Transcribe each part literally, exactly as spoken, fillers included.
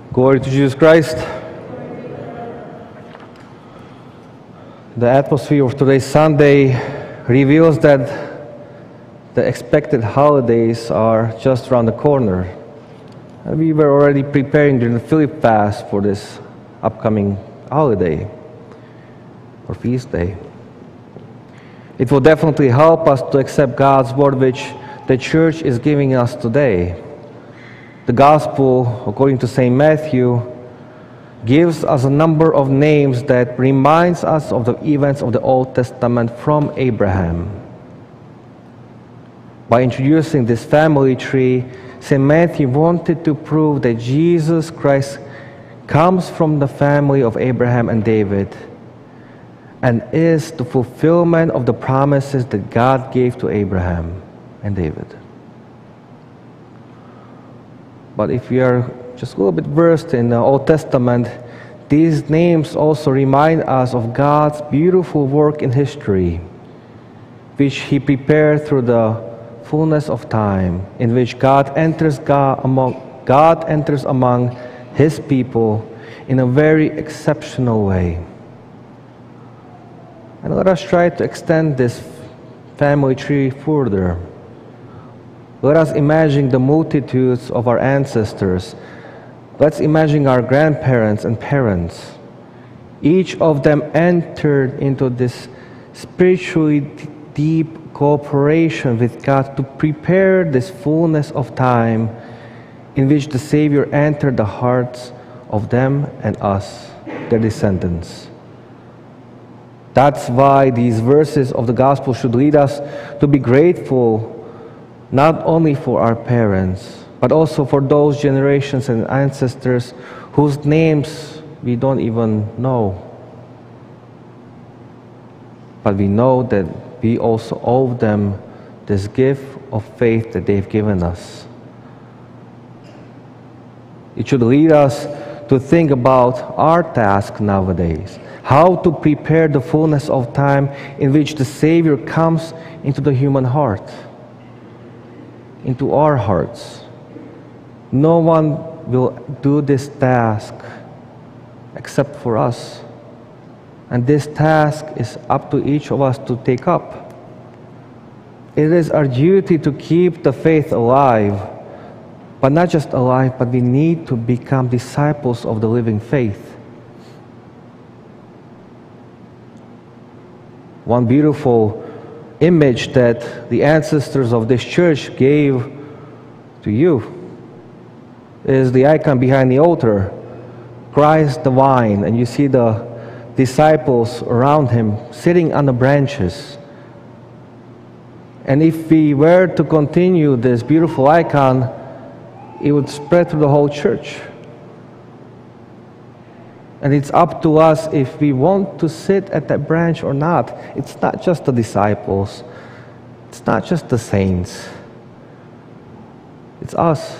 Glory to Jesus Christ. The atmosphere of today's Sunday reveals that the expected holidays are just around the corner. And we were already preparing during the Philip fast for this upcoming holiday or feast day. It will definitely help us to accept God's word which the church is giving us today. The Gospel, according to Saint Matthew, gives us a number of names that reminds us of the events of the Old Testament from Abraham. By introducing this family tree, Saint Matthew wanted to prove that Jesus Christ comes from the family of Abraham and David and is the fulfillment of the promises that God gave to Abraham and David. But if we are just a little bit versed in the Old Testament, these names also remind us of God's beautiful work in history, which He prepared through the fullness of time, in which God enters God among God enters among His people in a very exceptional way. And let us try to extend this family tree further. Let us imagine the multitudes of our ancestors. Let's imagine our grandparents and parents. Each of them entered into this spiritually deep cooperation with God to prepare this fullness of time in which the Savior entered the hearts of them and us, their descendants. That's why these verses of the Gospel should lead us to be grateful not only for our parents, but also for those generations and ancestors whose names we don't even know. But we know that we also owe them this gift of faith that they've given us. It should lead us to think about our task nowadays, how to prepare the fullness of time in which the Savior comes into the human heart, into our hearts. No one will do this task except for us. And this task is up to each of us to take up. It is our duty to keep the faith alive, but not just alive, but we need to become disciples of the living faith. One beautiful image that the ancestors of this church gave to you is the icon behind the altar, Christ the vine, and you see the disciples around Him sitting on the branches. And if we were to continue this beautiful icon, it would spread through the whole church. And it's up to us if we want to sit at that branch or not. It's not just the disciples. It's not just the saints. It's us.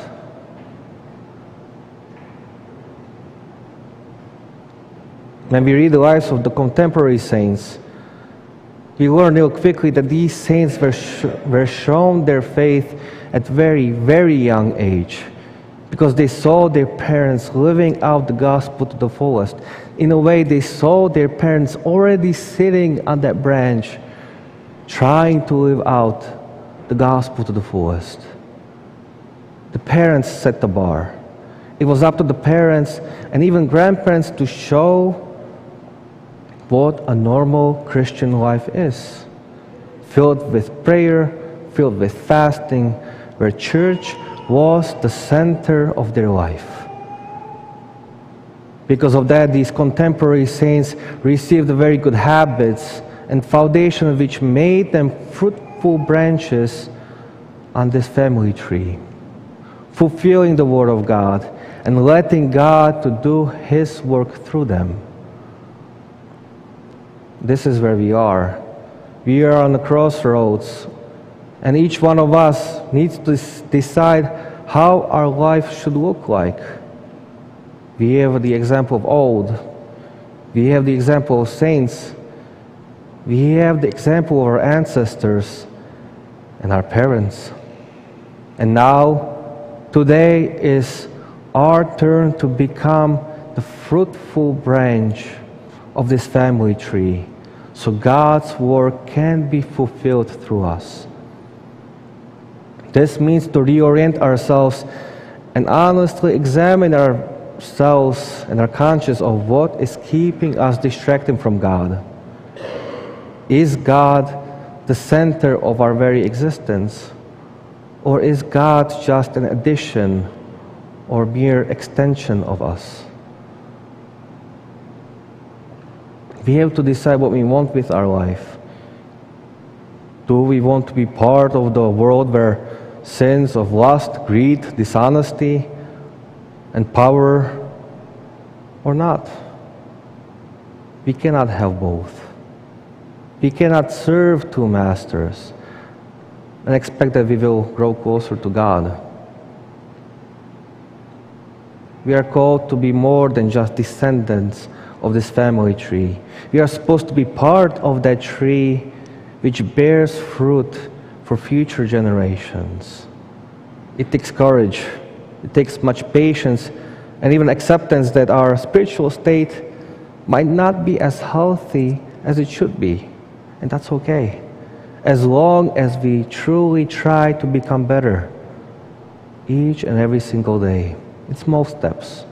When we read the lives of the contemporary saints, we learn real quickly that these saints were, sh were shown their faith at very, very young age, because they saw their parents living out the gospel to the fullest. In a way, they saw their parents already sitting on that branch, trying to live out the gospel to the fullest. The parents set the bar. It was up to the parents and even grandparents to show what a normal Christian life is, filled with prayer, filled with fasting, where church was the center of their life. Because of that, these contemporary saints received very good habits and foundation which made them fruitful branches on this family tree, fulfilling the Word of God and letting God to do His work through them. This is where we are. We are on the crossroads, and each one of us needs to decide how our life should look like. We have the example of old. We have the example of saints. We have the example of our ancestors and our parents. And now, today is our turn to become the fruitful branch of this family tree, so God's work can be fulfilled through us. This means to reorient ourselves and honestly examine ourselves and our conscience of what is keeping us distracted from God. Is God the center of our very existence? Or is God just an addition or mere extension of us? We have to decide what we want with our life. Do we want to be part of the world where sins of lust, greed, dishonesty, and power, or not? We cannot have both. We cannot serve two masters and expect that we will grow closer to God. We are called to be more than just descendants of this family tree. We are supposed to be part of that tree which bears fruit for future generations. It takes courage, it takes much patience, and even acceptance that our spiritual state might not be as healthy as it should be. And that's okay, as long as we truly try to become better each and every single day in small steps.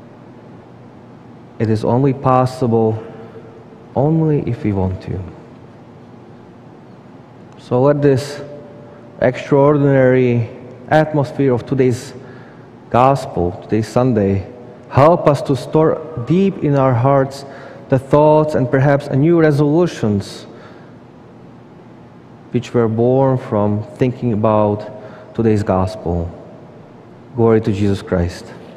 It is only possible only if we want to. So let this extraordinary atmosphere of today's gospel, today's Sunday, help us to store deep in our hearts the thoughts and perhaps a new resolutions which were born from thinking about today's gospel. Glory to Jesus Christ.